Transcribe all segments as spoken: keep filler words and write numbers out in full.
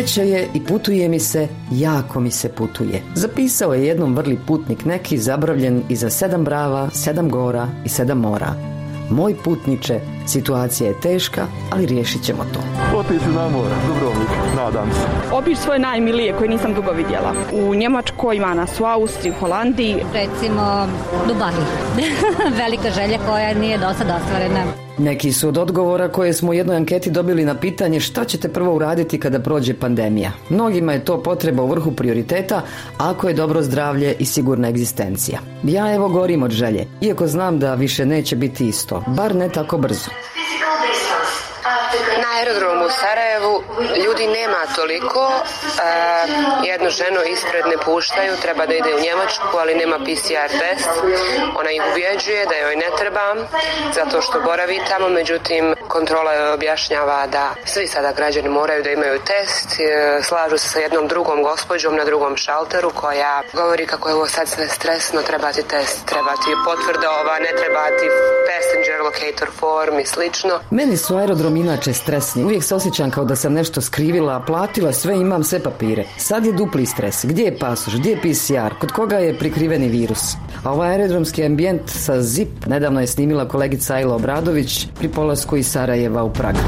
Sreća je i putuje mi se, jako mi se putuje. Zapisao je jednom vrli putnik neki zabravljen iza sedam brava, sedam gora i sedam mora. Moj putniče, situacija je teška, ali riješit ćemo to. Otići na more, Dubrovnik, nadam se. Obići svoje najmilije koje nisam dugo vidjela. U Njemačkoj, ima nas u Austriji, u Holandiji. Recimo Dubai. Velika želja koja nije do sada ostvarena. Neki su od odgovora koje smo u jednoj anketi dobili na pitanje šta ćete prvo uraditi kada prođe pandemija. Mnogima je to potreba u vrhu prioriteta, ako je dobro zdravlje i sigurna egzistencija. Ja evo gorim od želje, iako znam da više neće biti isto, bar ne tako brzo. Na aerodromu u Sarajevu ljudi nema toliko, e, jednu ženu ispred ne puštaju, treba da ide u Njemačku, ali nema P C R test. Ona ih ubjeđuje da joj ne treba, zato što boravi tamo, međutim kontrola joj objašnjava da svi sada građani moraju da imaju test. E, slažu se sa jednom drugom gospođom na drugom šalteru koja govori kako je ovo sad sve stresno, treba ti test, treba ti potvrda ova, ne treba ti passenger locator form i slično. Meni su aerodrom inače stresni. Uvijek se osjećam kao da sam nešto skrivila, platila sve, imam sve papire. Sad je dupli stres. Gdje je pasoš? Gdje je P C R? Kod koga je prikriveni virus? A ovaj aerodromski ambijent sa zip nedavno je snimila kolegica Ajla Obradović pri polasku iz Sarajeva u Prag.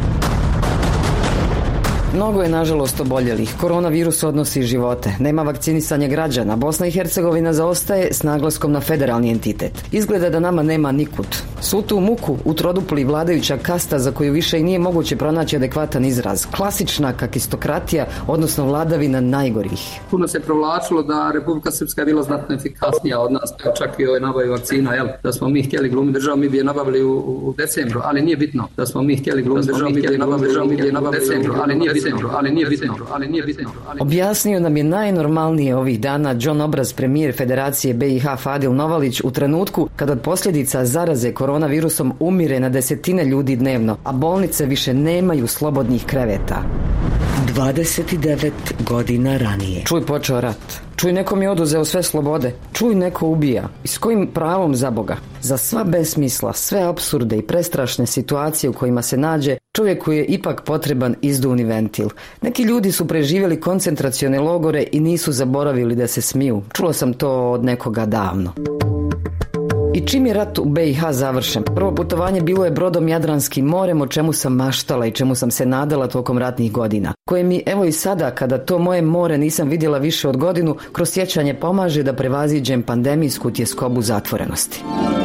Mnogo je nažalost oboljelih. Koronavirus odnosi živote. Nema vakcinisanja građana. Bosna i Hercegovina zaostaje s naglaskom na federalni entitet. Izgleda da nama nema nikud. Svu tu muku utrodupli vladajuća kasta za koju više i nije moguće pronaći adekvatan izraz. Klasična kakistokratija, odnosno vladavina najgorih. Puno se provlačilo da Republika Srpska je bila znatno efikasnija od nas, čak i ovoj nabavi vakcina, jel? Da smo mi htjeli glumiti državu, mi bi je nabavili u, u decembru, ali nije bitno. Da smo mi htjeli glumiti državu, mi bi je nabavili u decembru, ali nije bitno. Ali nije bitno, ali nije bitno. Ali... Objasnio nam je najnormalnije ovih dana John Obraz, premijer Federacije B i H Fadil Novalić, u trenutku kad od posljedica zaraze koronavirusom umire na desetine ljudi dnevno, a bolnice više nemaju slobodnih kreveta. dvadeset devet godina ranije. Čuj, počeo rat. Čuj, neko mi je oduzeo sve slobode. Čuj, neko ubija. I s kojim pravom, za Boga? Za sva besmisla, sve apsurde i prestrašne situacije u kojima se nađe, čovjeku je ipak potreban izduvni ventil. Neki ljudi su preživjeli koncentracione logore i nisu zaboravili da se smiju. Čulo sam to od nekoga davno. I čim je rat u B i H završen, prvo putovanje bilo je brodom Jadranskim morem, o čemu sam maštala i čemu sam se nadala tokom ratnih godina, koje mi evo i sada, kada to moje more nisam vidjela više od godinu, kroz sjećanje pomaže da prevaziđem pandemijsku tjeskobu zatvorenosti.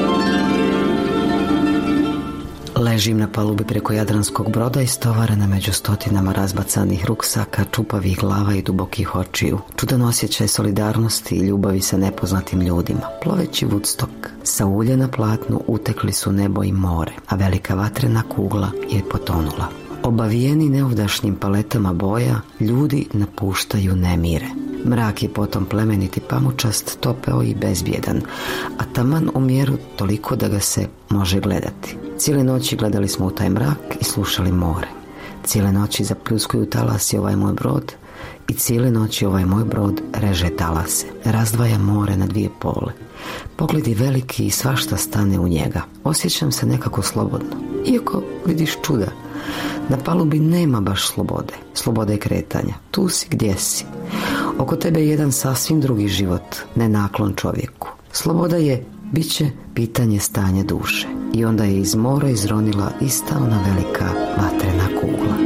Ležim na palubi preko jadranskog broda istovarena među stotinama razbacanih ruksaka, čupavih glava i dubokih očiju. Čudan osjećaj solidarnosti i ljubavi sa nepoznatim ljudima. Ploveći Woodstock, sa ulje na platnu utekli su nebo i more, a velika vatrena kugla je potonula. Obavijeni neovdašnjim paletama boja, ljudi napuštaju nemire. Mrak je potom plemeniti pamučast, topeo i bezbjedan, a taman u mjeru toliko da ga se može gledati. Cijele noći gledali smo u taj mrak i slušali more. Cijele noći zapljuskuju talasi ovaj moj brod i cijele noći ovaj moj brod reže talase. Razdvaja more na dvije pole. Pogledi veliki i svašta stane u njega. Osjećam se nekako slobodno. Iako vidiš čuda, na palubi nema baš slobode. Slobode kretanja. Tu si gdje si. Oko tebe je jedan sasvim drugi život, ne naklon čovjeku. Sloboda je, bit će pitanje stanja duše. I onda je iz mora izronila ista ona velika vatrena kugla.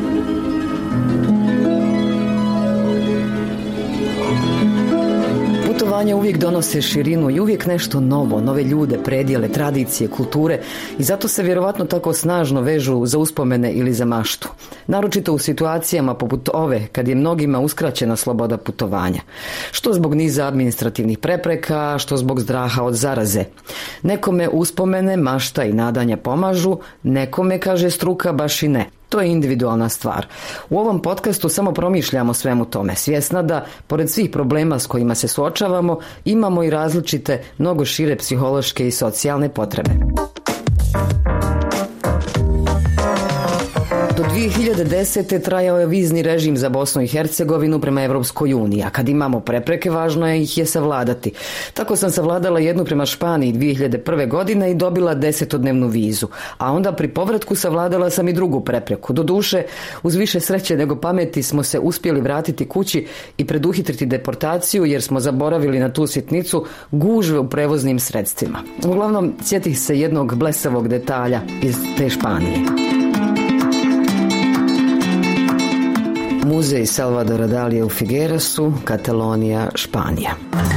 Putovanja uvijek donose širinu i uvijek nešto novo, nove ljude, predjele, tradicije, kulture i zato se vjerovatno tako snažno vežu za uspomene ili za maštu. Naročito u situacijama poput ove, kad je mnogima uskraćena sloboda putovanja. Što zbog niza administrativnih prepreka, što zbog straha od zaraze. Nekome uspomene, mašta i nadanja pomažu, nekome, kaže struka, baš i ne. To je individualna stvar. U ovom podcastu samo promišljamo svemu tome, svjesna da, pored svih problema s kojima se suočavamo, imamo i različite, mnogo šire psihološke i socijalne potrebe. Do dvije hiljade desete. trajao je vizni režim za Bosnu i Hercegovinu prema Evropskoj uniji, a kad imamo prepreke, važno je ih je savladati. Tako sam savladala jednu prema Španiji dvije hiljade prve. godine i dobila desetodnevnu vizu, a onda pri povratku savladala sam i drugu prepreku. Doduše, uz više sreće nego pameti smo se uspjeli vratiti kući i preduhitriti deportaciju jer smo zaboravili na tu sitnicu gužve u prevoznim sredstvima. Uglavnom, sjetih se jednog blesavog detalja iz te Španije. Muzej Salvadora Dalija u Figueresu, Katalonija, Španija.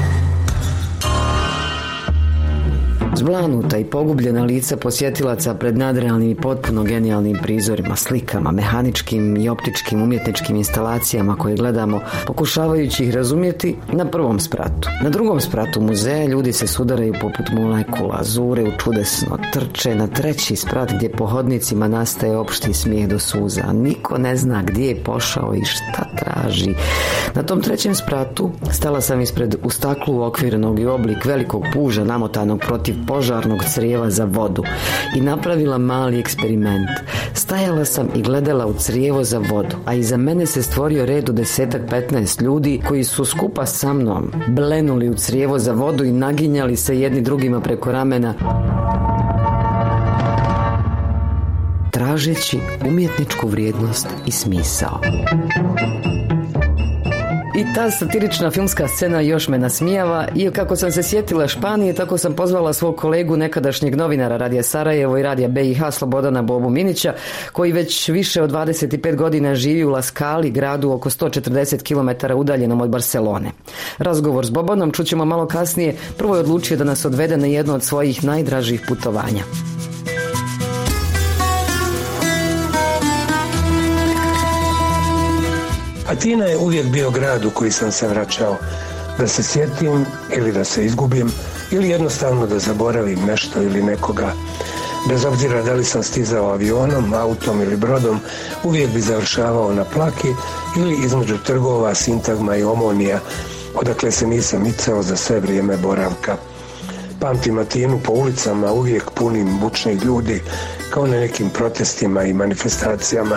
Zblanuta i pogubljena lica posjetilaca pred nadrealnim i potpuno genijalnim prizorima, slikama, mehaničkim i optičkim umjetničkim instalacijama koje gledamo, pokušavajući ih razumjeti na prvom spratu. Na drugom spratu muzeja ljudi se sudaraju poput molekula, zure u čudesno, trče na treći sprat gdje po hodnicima nastaje opšti smijeh do suza, a niko ne zna gdje je pošao i šta traži. Na tom trećem spratu stala sam ispred u staklu uokvirenog i oblik velikog puža namotanog protiv požarnog crijeva za vodu i napravila mali eksperiment. Stajala sam i gledala u crijevo za vodu, a iza mene se stvorio red od desetak petnaest ljudi koji su skupa sa mnom blenuli u crijevo za vodu i naginjali se jedni drugima preko ramena, tražeći umjetničku vrijednost i smisao. I ta satirična filmska scena još me nasmijava i kako sam se sjetila Španije, tako sam pozvala svog kolegu, nekadašnjeg novinara Radija Sarajevo i Radija B i H Slobodana Bobu Minića, koji već više od dvadeset pet godina živi u La Scali, gradu oko sto četrdeset kilometara udaljenom od Barcelone. Razgovor s Bobanom čućemo malo kasnije. Prvo je odlučio da nas odvede na jedno od svojih najdražih putovanja. Atina je uvijek bio grad u koji sam se vraćao, da se sjetim ili da se izgubim ili jednostavno da zaboravim nešto ili nekoga. Bez obzira da li sam stizao avionom, autom ili brodom, uvijek bi završavao na Plaki ili između trgova Sintagma i Omonija, odakle se nisam micao za sve vrijeme boravka. Pamtim Atinu po ulicama uvijek punim bučnih ljudi, kao na nekim protestima i manifestacijama.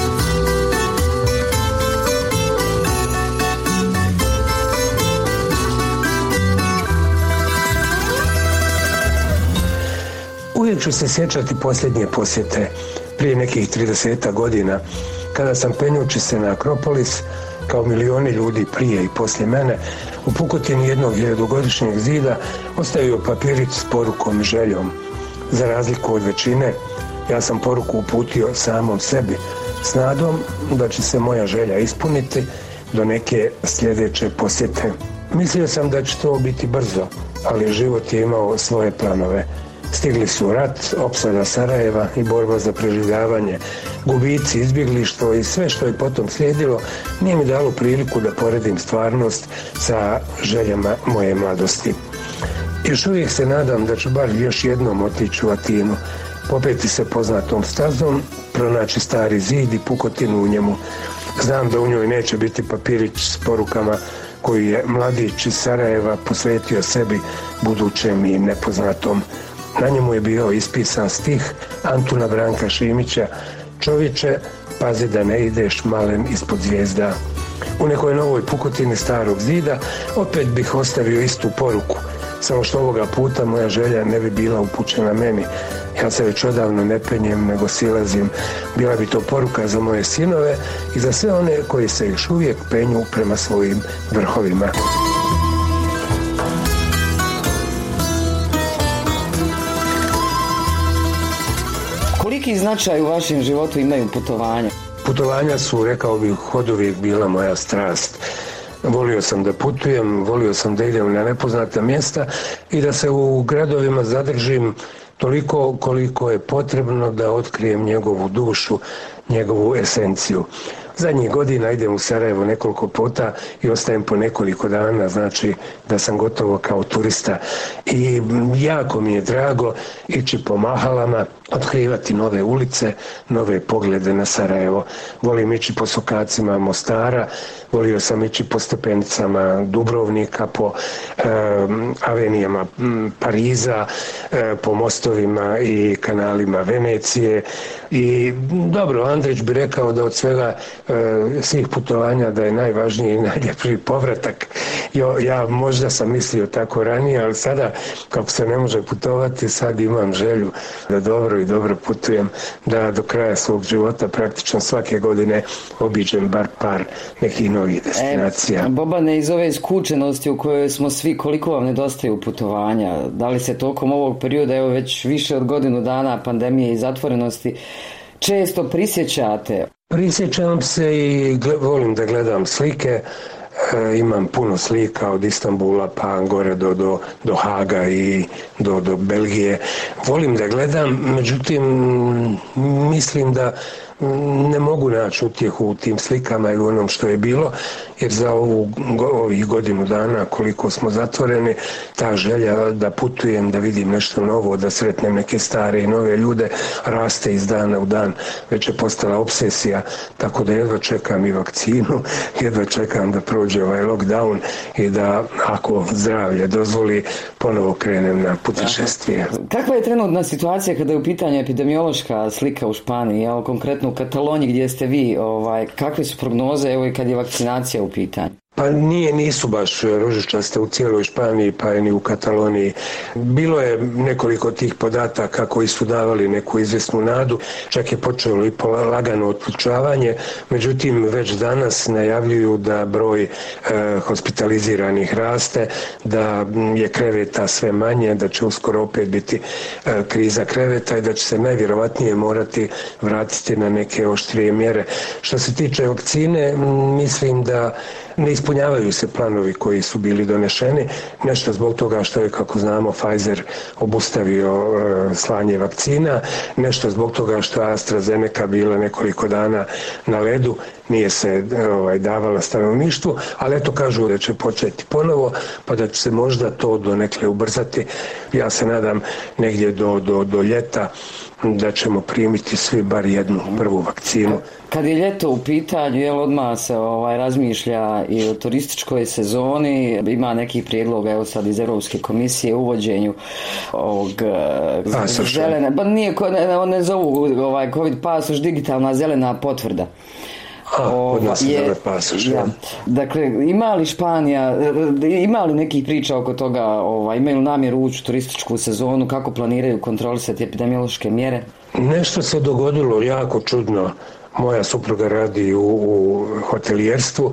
Uvijek ću se sjećati posljednje posjete, prije nekih trideset godina, kada sam penjući se na Akropolis, kao milioni ljudi prije i poslije mene, u pukotini jednog hiljadugodišnjeg zida ostavio papirić s porukom i željom. Za razliku od većine, ja sam poruku uputio samom sebi, s nadom da će se moja želja ispuniti do neke sljedeće posjete. Mislio sam da će to biti brzo, ali život je imao svoje planove. Stigli su rat, opsada Sarajeva i borba za preživljavanje, gubici, izbjeglištvo i sve što je potom slijedilo nije mi dalo priliku da poredim stvarnost sa željama moje mladosti. Još uvijek se nadam da ću bar još jednom otići u Atinu, popeti se poznatom stazom, pronaći stari zid i pukotinu u njemu. Znam da u njoj neće biti papirić s porukama koji je mladić iz Sarajeva posvetio sebi, budućem i nepoznatom. Na njemu je bio ispisan stih Antuna Branka Šimića: čovječe, pazi da ne ideš malen ispod zvijezda. U nekoj novoj pukotini starog zida opet bih ostavio istu poruku, samo što ovoga puta moja želja ne bi bila upućena meni. Ja se već odavno ne penjem, nego silazim. Bila bi to poruka za moje sinove i za sve one koji se još uvijek penju prema svojim vrhovima. Koliki značaj u vašem životu imaju putovanja? Putovanja su, rekao bih, od uvijek bila moja strast. Volio sam da putujem, volio sam da idem na nepoznata mjesta i da se u gradovima zadržim toliko koliko je potrebno da otkrijem njegovu dušu, njegovu esenciju. Zadnjih godina idem u Sarajevo nekoliko puta i ostajem po nekoliko dana, znači da sam gotovo kao turista. i jako mi je drago ići po mahalama, otkrivati nove ulice, nove poglede na Sarajevo. Volim ići po sokacima Mostara, volio sam ići po stepenicama Dubrovnika, po e, avenijama Pariza, e, po mostovima i kanalima Venecije. I dobro, Andrić bi rekao da od svega e, svih putovanja da je najvažniji i najljepši povratak. Jo, ja možda sam mislio tako ranije, ali sada kako se ne može putovati, sad imam želju da dobro i dobro putujem, da do kraja svog života praktično svake godine obiđem bar par nekih novih destinacija. E, Bobane, iz ove skučenosti u kojoj smo svi, koliko vam nedostaju putovanja? Da li se tokom ovog perioda, evo već više od godinu dana pandemije i zatvorenosti, često prisjećate? Prisjećam se i gle, volim da gledam slike. E, imam puno slika od Istanbula pa gore do, do, do Haga i do, do Belgije. Volim da gledam, međutim mislim da ne mogu naći utjehu u tim slikama i u onom što je bilo, jer za ovu, ovih godinu dana koliko smo zatvoreni, ta želja da putujem, da vidim nešto novo, da sretnem neke stare i nove ljude, raste iz dana u dan. Već je postala obsesija, tako da jedva čekam i vakcinu, jedva čekam da prođe ovaj lockdown i da, ako zdravlje dozvoli, ponovo krenem na putešestvije. Kakva je trenutna situacija kada je u pitanju epidemiološka slika u Španiji, evo konkretno u Kataloniji gdje ste vi, ovaj, kakve su prognoze, evo i kad je vakcinacija u pitanju? Pa nije, nisu baš ružičaste u cijeloj Španiji, pa i ni u Kataloniji. Bilo je nekoliko tih podataka koji su davali neku izvjesnu nadu, čak je počelo i lagano otpučavanje, međutim već danas najavljuju da broj e, hospitaliziranih raste, da je kreveta sve manje, da će uskoro opet biti e, kriza kreveta i da će se najvjerovatnije morati vratiti na neke oštrije mjere. Što se tiče vakcine, mislim da ne ispunjavaju se planovi koji su bili donešeni, nešto zbog toga što je, kako znamo, Pfizer obustavio e, slanje vakcina, nešto zbog toga što je AstraZeneca bila nekoliko dana na ledu, nije se ovaj, davala stanovništvu, ali eto kažu da će početi ponovo, pa da će se možda to donekle ubrzati. Ja se nadam negdje do, do, do ljeta da ćemo primiti svi bar jednu prvu vakcinu. Kad je ljeto u pitanju, jel odmah se ovaj, razmišlja i o turističkoj sezoni, ima nekih prijedloga, evo sad iz Europske komisije, uvođenju ovog pasoša. Zelene, ba nije, ne, ne zovu ovaj, COVID pasoš, digitalna zelena potvrda. A, od nas je zove pasoš, ja. Dakle, ima li Španija, ima li nekih priča oko toga, ovaj, imaju namjeru ući u turističku sezonu, kako planiraju kontrolisati epidemiološke mjere? Nešto se dogodilo jako čudno. Moja supruga radi u, u hotelijerstvu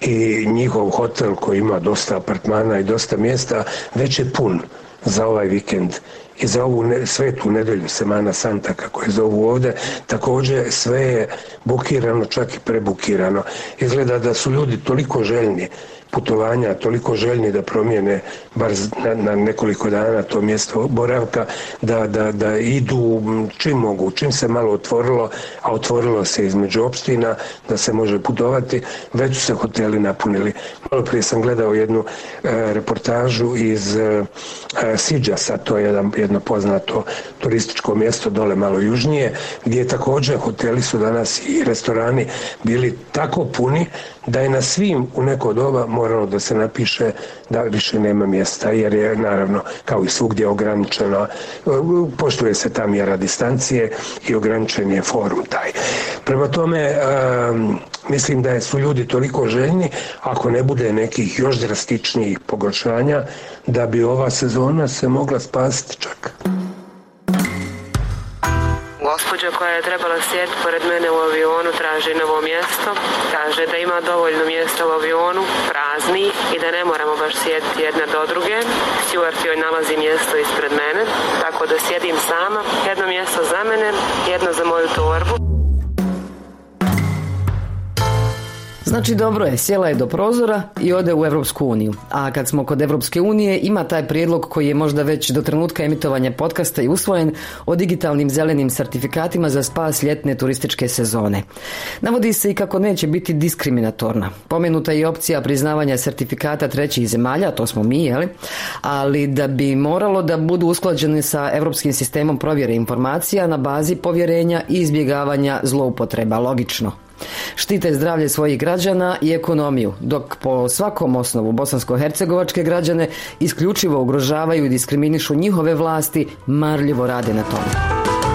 i njihov hotel koji ima dosta apartmana i dosta mjesta već je pun za ovaj vikend. I za ovu ne, svetu nedelju, Semana Santa, kako je zovu ovdje, također sve je bukirano, čak i prebukirano. Izgleda da su ljudi toliko željni putovanja, toliko željni da promijene bar na, na nekoliko dana to mjesto boravka, da, da, da idu čim mogu, čim se malo otvorilo, a otvorilo se između opština da se može putovati, već su se hoteli napunili. Malo prije sam gledao jednu e, reportažu iz e, Siđasa, to je jedan, jedno poznato turističko mjesto dole malo južnije, gdje također hoteli su danas i restorani bili tako puni da je na svim u neko doba moralo da se napiše da više nema mjesta, jer je naravno kao i svugdje ograničeno, poštuje se ta mjera distancije i ograničen je forum taj. Prema tome, um, mislim da su ljudi toliko željni, ako ne bude nekih još drastičnijih pogoršanja, da bi ova sezona se mogla spasiti čak. Gospođa koja je trebala sjediti pored mene u avionu traži novo mjesto. Kaže da ima dovoljno mjesta u avionu, prazni, i da ne moramo baš sjediti jedna do druge. Steward joj nalazi mjesto ispred mene, tako da sjedim sama. Jedno mjesto za mene, jedno za moju torbu. Znači dobro je, sjela je do prozora i ode u Europsku uniju. A kad smo kod Europske unije, ima taj prijedlog koji je možda već do trenutka emitovanja podcasta i usvojen o digitalnim zelenim sertifikatima za spas ljetne turističke sezone. Navodi se i kako neće biti diskriminatorna. Pomenuta je i opcija priznavanja sertifikata trećih zemalja, to smo mi, jeli? Ali da bi moralo da budu usklađeni sa europskim sistemom provjere informacija na bazi povjerenja i izbjegavanja zloupotreba, logično. Štite zdravlje svojih građana i ekonomiju, dok po svakom osnovu bosansko-hercegovačke građane isključivo ugrožavaju i diskriminišu njihove vlasti, marljivo rade na tome.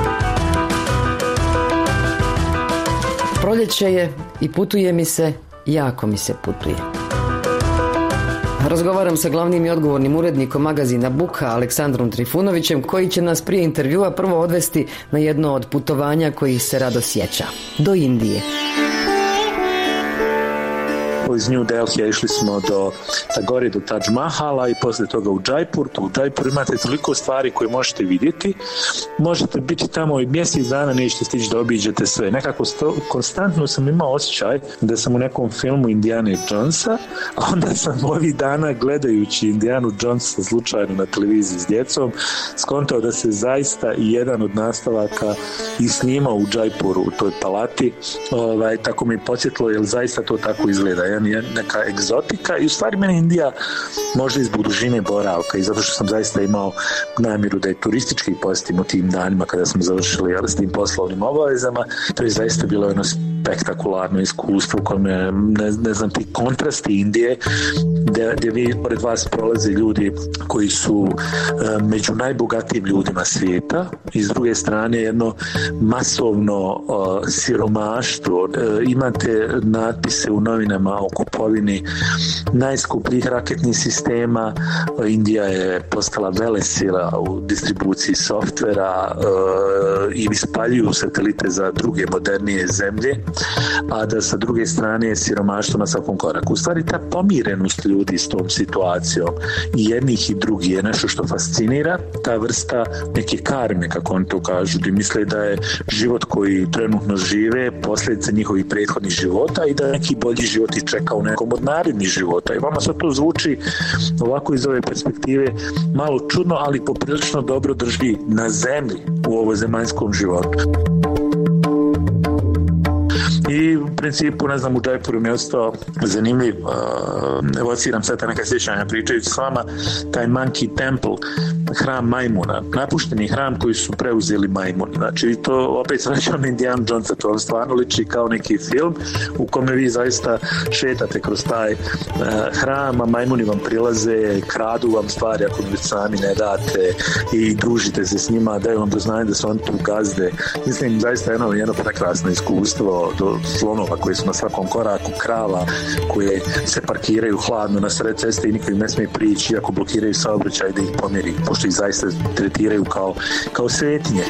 Proljeće je i putuje mi se, jako mi se putuje. Razgovaram sa glavnim i odgovornim urednikom magazina Buka, Aleksandrom Trifunovićem, koji će nas prije intervjua prvo odvesti na jedno od putovanja kojih se rado sjeća. Do Indije. Iz New Delhija išli smo do Tagore, do Taj Mahala i poslije toga u Jaipur. U Jaipuru imate toliko stvari koje možete vidjeti. Možete biti tamo i mjesec dana, nećete stići da obiđete sve. Nekako sto, konstantno sam imao osjećaj da sam u nekom filmu Indiana Jonesa, a onda sam ovih dana gledajući Indianu Jonesa slučajno na televiziji s djecom skontao da se zaista i jedan od nastavaka i snimao u Jaipuru, u toj palati. Ovaj, tako mi je podsjetilo, jer zaista to tako izgleda. Ja je neka egzotika i u stvari mene Indija možda izbog dužine boravka i zato što sam zaista imao namjeru da je turistički posjetim u tim danima kada smo završili ali, s tim poslovnim obavezama. To je zaista bilo jedno spektakularno iskustvo u kojem ne, ne znam ti kontrasti Indije gdje, gdje vi pored vas prolaze ljudi koji su e, među najbogatijim ljudima svijeta i s druge strane jedno masovno e, siromaštvo. E, imate natpise u novinama o kupovini najskupljih raketnih sistema. Indija je postala velesila u distribuciji softvera e, i ispaljuju satelite za druge modernije zemlje, a da sa druge strane je siromaštvo na svakom koraku. U stvari ta pomirenost ljudi s tom situacijom i jednih i drugih je nešto što fascinira, ta vrsta neke karme, kako oni to kažu, da misle da je život koji trenutno žive posljedica njihovih prethodnih života i da neki bolji život ih čeka u nekom od narednih života. I vama sad to zvuči ovako iz ove perspektive malo čudno, ali poprilično dobro drži na zemlji u ovozemaljskom životu. I u principu, ne znam, u Jaipuru mi je ostao zanimljiv, uh, evociram sad neka sjećanja pričajući s vama, taj Monkey Temple, hram majmuna, napušteni hram koji su preuzeli majmuni. Znači, to opet srećam Indiana Jonesa, to vam stvarno liči kao neki film u kome vi zaista šetate kroz taj uh, hram, a majmuni vam prilaze, kradu vam stvari ako mi sami ne date i družite se s njima, daju vam do znanja da su oni tu gazde. Mislim, zaista jedno, jedno prekrasno iskustvo, do slonova koji su na svakom koraku, krava koje se parkiraju hladno na sred ceste i niko im ne smije prići iako blokiraju saobraćaj da ih pomiri, pošto ih zaista tretiraju kao, kao svetinje.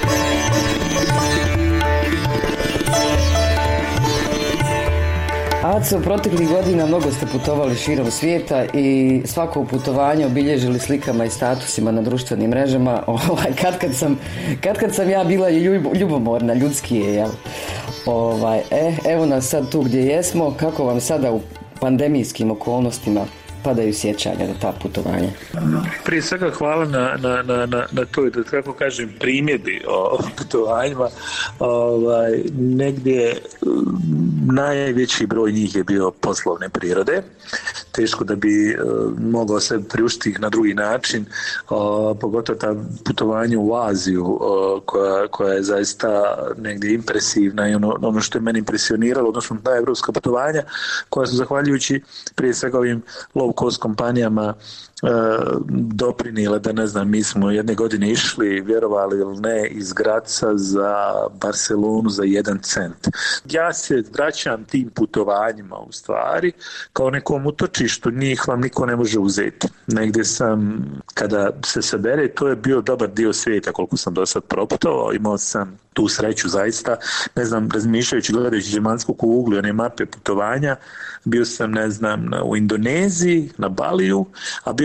Aco, proteklih godina mnogo ste putovali širom svijeta i svako putovanje obilježili slikama i statusima na društvenim mrežama. Ovaj, kad, kad, sam, kad kad sam ja bila ljubomorna, ljudski je, jel? Ovaj, e, evo nas sad tu gdje jesmo. Kako vam sada u pandemijskim okolnostima padaju sjećanja na ta putovanja? Prije svega hvala na, na, na, na, na toj, da kako kažem, primjedbi o putovanjima. Ovaj, negdje najveći broj njih je bio poslovne prirode. Teško da bi uh, mogao se priuštiti na drugi način, uh, pogotovo ta putovanje u Aziju uh, koja, koja je zaista negdje impresivna i ono, ono što je meni impresioniralo, odnosno ta evropska putovanja koja su zahvaljujući prije svega ovim low cost kompanijama uh, doprinile da ne znam, mi smo jedne godine išli, vjerovali ili ne, iz Graca za Barcelonu za jedan cent. Ja se vraćam tim putovanjima u stvari kao nekom utočištu, njih vam niko ne može uzeti. Negdje sam, kada se sabere, to je bio dobar dio svijeta koliko sam do sad proputovao, imao sam tu sreću zaista, ne znam, razmišljajući, gledajući zemaljsku kuglu i one mape putovanja, bio sam, ne znam, u Indoneziji, na Baliju, a bio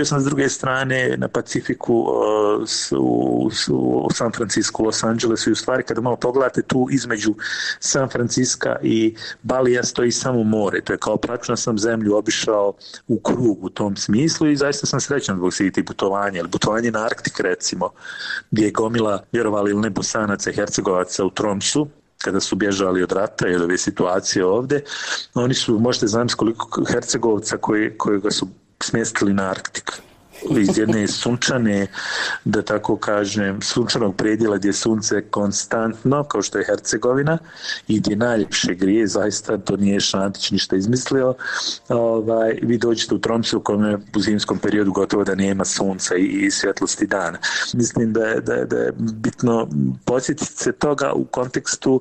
bio sam s druge strane na Pacifiku uh, u, u San Francisco, Los Angelesu i u stvari kada malo pogledate tu između San Francisca i Balija stoji samo more. To je kao praktično sam zemlju obišao u krug u tom smislu i zaista sam srećan zbog svih tih putovanja. Ili putovanje na Arktik recimo, gdje je gomila, vjerovali ili ne, Bosanaca i Hercegovaca u Tromsu, kada su bježali od rata i od ove situacije ovdje, oni su, možete znati koliko Hercegovca koji, koji ga su smjestili na Arktik. Iz jedne sunčane, da tako kažem, sunčanog predjela gdje je sunce konstantno, kao što je Hercegovina, i gdje najljepše grije, zaista to nije Šantić ništa izmislio. Ovaj, vi dođete u Tromsu u kome u zimskom periodu gotovo da nema sunca i, i svjetlosti dana. Mislim da je, da je, da je bitno podsjetiti se toga u kontekstu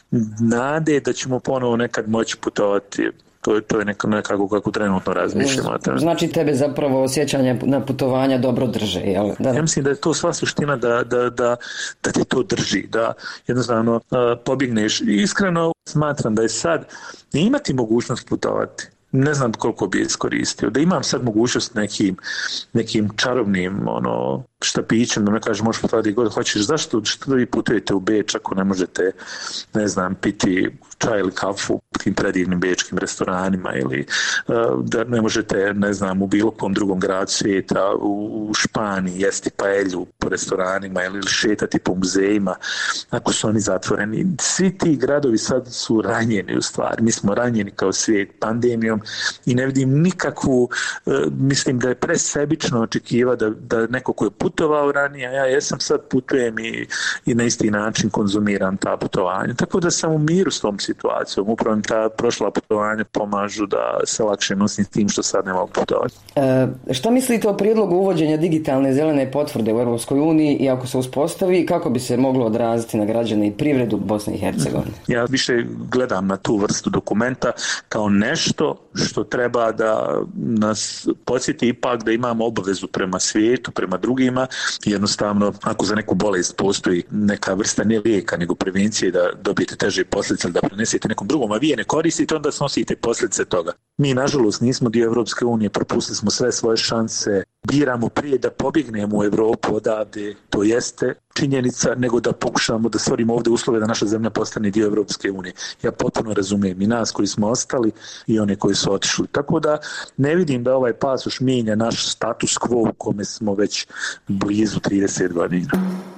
nade da ćemo ponovo nekad moći putovati. To je, to je nekako, nekako kako trenutno razmišljamo. Znači tebe zapravo osjećanje na putovanja dobro drže, jel? Da. Ja mislim da je to sva suština da, da, da, da te to drži, da jednostavno uh, pobjegneš. I iskreno smatram da je sad ne imati mogućnost putovati. Ne znam koliko bi iskoristio. Da imam sad mogućnost nekim, nekim čarobnim ono, štapićem, da me kaže možeš putovati god hoćeš. Zašto što vi putujete u Beč ako ne možete, ne znam, piti čaj ili kafu u tim predivnim bečkim restoranima ili uh, da ne možete, ne znam, u bilo kom drugom gradu svijeta, u, u Španiji jesti paelju po restoranima ili šetati po muzejima ako su oni zatvoreni. Svi ti gradovi sad su ranjeni u stvari. Mi smo ranjeni kao svijet pandemijom i ne vidim nikakvu, uh, mislim da je presebično očekiva da, da neko ko je putovao ranije, a ja jesam sad putujem i, i na isti način konzumiram ta putovanja. Tako da sam u miru s tom situacijom. Upravo ta prošla putovanja pomažu da se lakše nosim s tim što sad ne mogu putovati. E, šta mislite o prijedlogu uvođenja digitalne zelene potvrde u Europskoj uniji i ako se uspostavi, kako bi se moglo odraziti na građane i privredu Bosne i Hercegovine? Ja više gledam na tu vrstu dokumenta kao nešto što treba da nas podsjeti ipak da imamo obavezu prema svijetu, prema drugima. Jednostavno, ako za neku bolest postoji neka vrsta ne lijeka, nego prevencije da dobijete teže posljedice, da prenesete nekom drugom, a vi je ne koristite, onda snosite posljedice toga. Mi, nažalost, nismo dio Evropske unije, propustili smo sve svoje šanse, biramo prije da pobjegnemo u Europu odavde, to jeste činjenica, nego da pokušamo da stvorimo ovdje uslove da naša zemlja postane dio Evropske unije. Ja potpuno razumijem i nas koji smo ostali i one koji su otišli. Tako da ne vidim da ovaj pasoš mijenja naš status quo u kome smo već blizu trideset godina.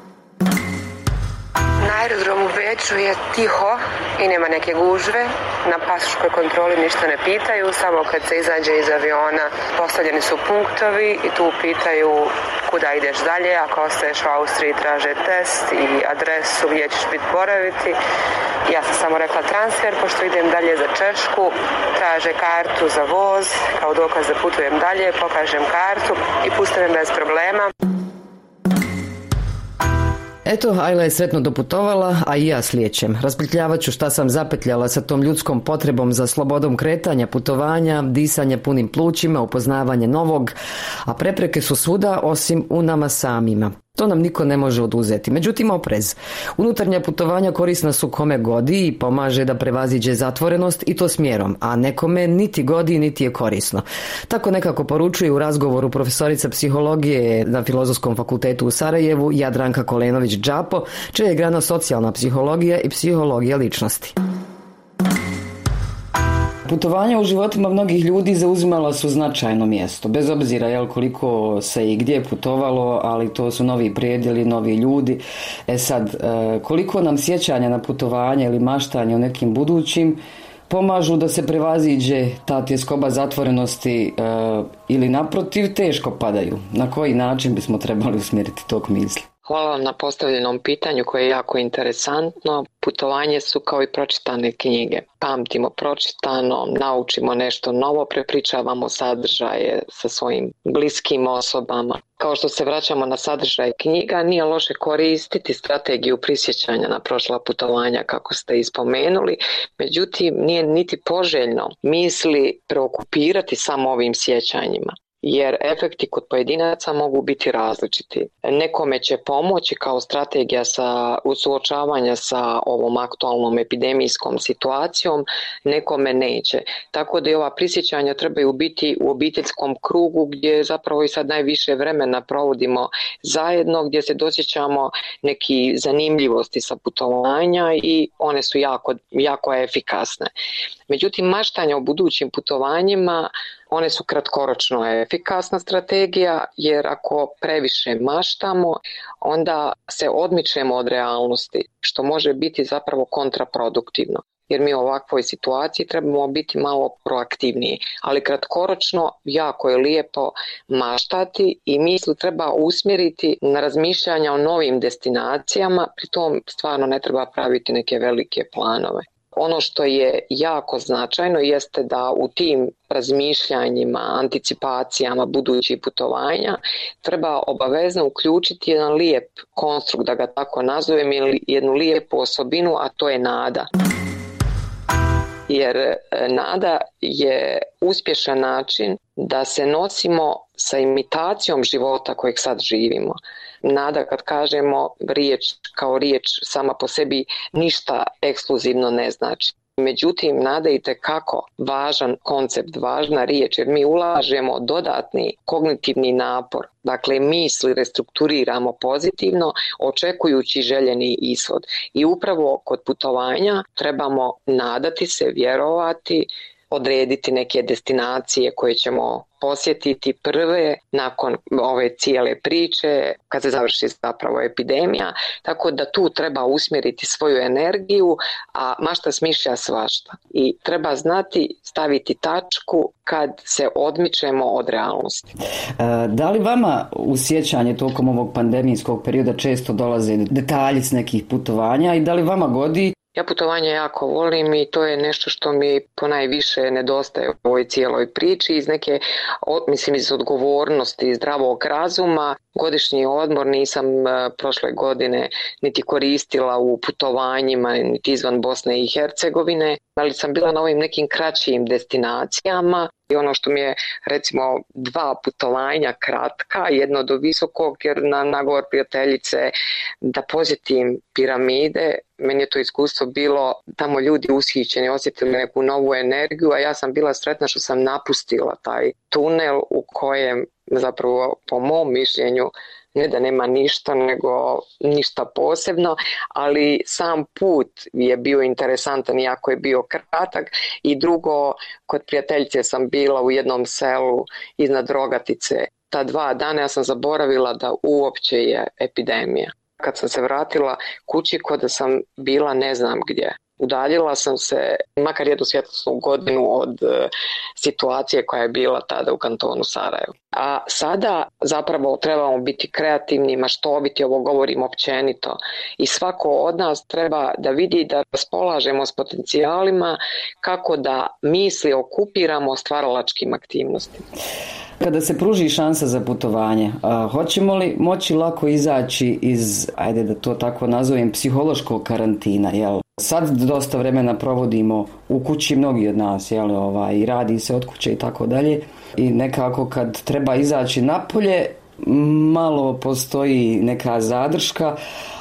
Na aerodromu u Beču je tiho i nema neke gužve. Na pasoškoj kontroli ništa ne pitaju, samo kad se izađe iz aviona postavljeni su punktovi i tu pitaju kuda ideš dalje. Ako ostaješ u Austriji traže test i adresu gdje ćeš biti boraviti. Ja sam samo rekla transfer, pošto idem dalje za Češku, traže kartu za voz, kao dokaz da putujem dalje, pokažem kartu i puste me bez problema. Eto, Ajla je sretno doputovala, a i ja slijećem. Raspetljavat ću šta sam zapetljala sa tom ljudskom potrebom za slobodom kretanja, putovanja, disanja punim plućima, upoznavanje novog, a prepreke su svuda osim u nama samima. To nam niko ne može oduzeti. Međutim, oprez. Unutarnja putovanja korisna su kome godi i pomaže da prevaziđe zatvorenost i to smjerom, a nekome niti godi niti je korisno. Tako nekako poručuje u razgovoru profesorica psihologije na Filozofskom fakultetu u Sarajevu Jadranka Kolenović-Đapo, čija je grana socijalna psihologija i psihologija ličnosti. Putovanja u životima mnogih ljudi zauzimala su značajno mjesto, bez obzira jel, koliko se i gdje putovalo, ali to su novi predjeli, novi ljudi. E sad, koliko nam sjećanja na putovanje ili maštanje o nekim budućim pomažu da se prevaziđe ta tjeskoba zatvorenosti ili naprotiv teško padaju? Na koji način bismo trebali usmjeriti tok misli? Hvala vam na postavljenom pitanju koje je jako interesantno. Putovanje su kao i pročitane knjige. Pamtimo pročitano, naučimo nešto novo, prepričavamo sadržaje sa svojim bliskim osobama. Kao što se vraćamo na sadržaj knjiga, nije loše koristiti strategiju prisjećanja na prošla putovanja kako ste ispomenuli, međutim nije niti poželjno misli preokupirati samo ovim sjećanjima. jer efekti kod pojedinaca mogu biti različiti. Nekome će pomoći kao strategija sa suočavanja sa ovom aktualnom epidemijskom situacijom, nekome neće. Tako da i ova prisjećanja trebaju biti u obiteljskom krugu gdje zapravo i sad najviše vremena provodimo zajedno, gdje se dosjećamo neki zanimljivosti sa putovanja i one su jako, jako efikasne. Međutim, maštanje o budućim putovanjima, one su kratkoročno efikasna strategija, jer ako previše maštamo, onda se odmičemo od realnosti, što može biti zapravo kontraproduktivno. Jer mi u ovakvoj situaciji trebamo biti malo proaktivniji. Ali kratkoročno jako je lijepo maštati i misli treba usmjeriti na razmišljanja o novim destinacijama, pritom stvarno ne treba praviti neke velike planove. Ono što je jako značajno jeste da u tim razmišljanjima, anticipacijama budućih putovanja treba obavezno uključiti jedan lijep konstrukt, da ga tako nazovem, ili jednu lijepu osobinu, a to je nada. Jer nada je uspješan način da se nosimo sa imitacijom života kojeg sad živimo. Nada, kad kažemo riječ kao riječ sama po sebi, ništa ekskluzivno ne znači. Međutim, nada je itekako važan koncept, važna riječ, jer mi ulažemo dodatni kognitivni napor. Dakle, misli restrukturiramo pozitivno, očekujući željeni ishod. I upravo kod putovanja trebamo nadati se, vjerovati, odrediti neke destinacije koje ćemo posjetiti prve nakon ove cijele priče, kad se završi zapravo epidemija, tako da tu treba usmjeriti svoju energiju, a mašta smišlja svašta. I treba znati staviti tačku kad se odmičemo od realnosti. E, da li vama u sjećanje tokom ovog pandemijskog perioda često dolaze detalji s nekih putovanja i da li vama godi? Ja putovanje jako volim i to je nešto što mi ponajviše nedostaje u ovoj cijeloj priči. Iz neke, mislim, iz odgovornosti, zdravog razuma, godišnji odmor nisam prošle godine niti koristila u putovanjima, niti izvan Bosne i Hercegovine, ali sam bila na ovim nekim kraćim destinacijama. I ono što mi je, recimo, dva putovanja kratka, jedno do Visokog, jer na nagovor prijateljice da posjetim piramide, meni je to iskustvo bilo tamo ljudi ushićeni, osjetili neku novu energiju, a ja sam bila sretna što sam napustila taj tunel u kojem zapravo, po mom mišljenju, ne da nema ništa, nego ništa posebno, ali sam put je bio interesantan, iako je bio kratak. I drugo, kod prijateljice sam bila u jednom selu iznad Rogatice. Ta dva dana ja sam zaboravila da uopće je epidemija. Kad sam se vratila kući, kod da sam bila ne znam gdje. Udaljila sam se makar jednu svjetlosnu godinu od e, situacije koja je bila tada u kantonu Sarajevo. A sada zapravo trebamo biti kreativni, maštoviti, ovo govorim općenito. I svako od nas treba da vidi da raspolažemo s potencijalima kako da misli okupiramo stvaralačkim aktivnostima. Kada se pruži šansa za putovanje, a, hoćemo li moći lako izaći iz, ajde da to tako nazovem, psihološkog karantina, jel? Sad dosta vremena provodimo u kući, mnogi od nas, jel, ovaj, i radi se od kuće i tako dalje. I nekako kad treba izaći napolje, malo postoji neka zadrška,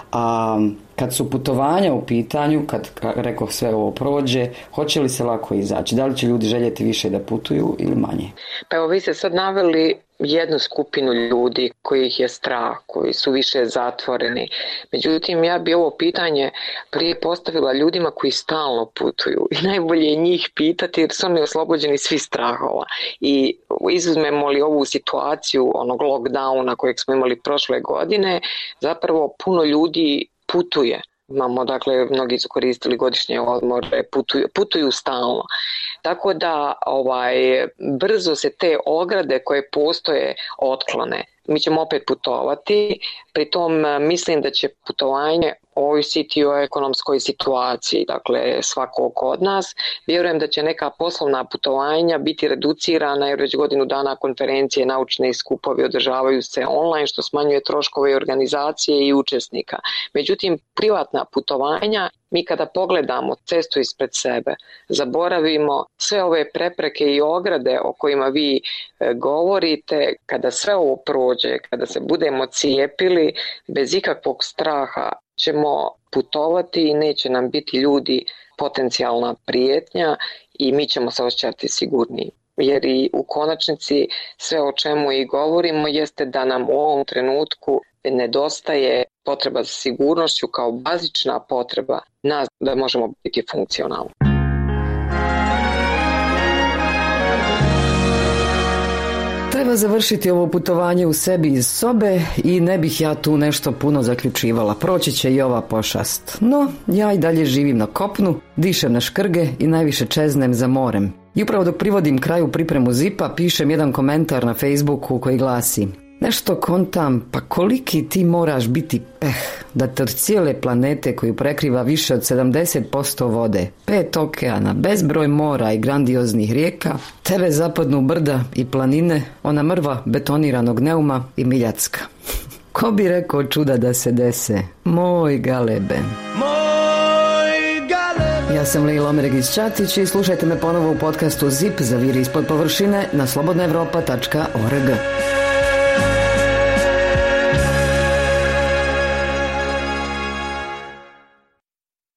a kad su putovanja u pitanju, kad, rekoh, sve ovo prođe, hoće li se lako izaći? Da li će ljudi željeti više da putuju ili manje? Pa evo, vi ste sad naveli jednu skupinu ljudi kojih je strah, koji su više zatvoreni. Međutim, ja bi ovo pitanje prije postavila ljudima koji stalno putuju i najbolje je njih pitati jer su oni oslobođeni svi strahova. I izuzmemo li ovu situaciju onog lockdowna kojeg smo imali prošle godine, zapravo puno ljudi putuje. Imamo, dakle, mnogi su koristili godišnje odmore, putuju, putuju stalno. Tako da ovaj, brzo se te ograde koje postoje otklone. mi ćemo opet putovati, pritom mislim da će putovanje ovisiti o ekonomskoj situaciji, dakle svakog od nas. Vjerujem da će neka poslovna putovanja biti reducirana jer već godinu dana konferencije, naučne i skupovi održavaju se online, što smanjuje troškove organizacije i učesnika. Međutim, privatna putovanja, mi kada pogledamo cestu ispred sebe, zaboravimo sve ove prepreke i ograde o kojima vi govorite, kada sve ovo prođe, kada se budemo cijepili, bez ikakvog straha ćemo putovati i neće nam biti ljudi potencijalna prijetnja i mi ćemo se osjećati sigurniji. Jer i u konačnici sve o čemu i govorimo jeste da nam u ovom trenutku nedostaje potreba za sigurnošću kao bazična potreba nas da možemo biti funkcionalni. Treba završiti ovo putovanje u sebi iz sobe i ne bih ja tu nešto puno zaključivala. Proći će i ova pošast. No, ja i dalje živim na kopnu, dišem na škrge i najviše čeznem za morem. I upravo dok privodim kraju pripremu zipa, pišem jedan komentar na Facebooku koji glasi: nešto kontam, pa koliki ti moraš biti peh da te od cijele planete koju prekriva više od sedamdeset posto vode, pet okeana, bezbroj mora i grandioznih rijeka, tebe zapadnu brda i planine, ona mrva betoniranog neuma i miljacka. Ko bi rekao čuda da se dese? Moj galebe. Moj galebe. Ja sam Lila Omeregić Ćatić i slušajte me ponovo u podcastu Zip, Zaviri ispod površine na slobodna evropa tačka org.